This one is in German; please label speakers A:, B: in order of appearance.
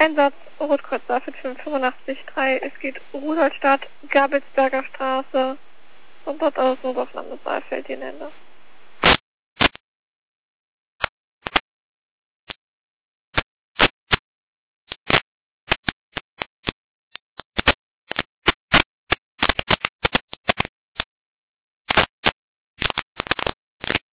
A: Einsatz Rotkreuz Safed 585-3. Es geht Rudolstadt, Gabelsberger Straße und dort aus Notaufnahme Saalfeld, die Länder.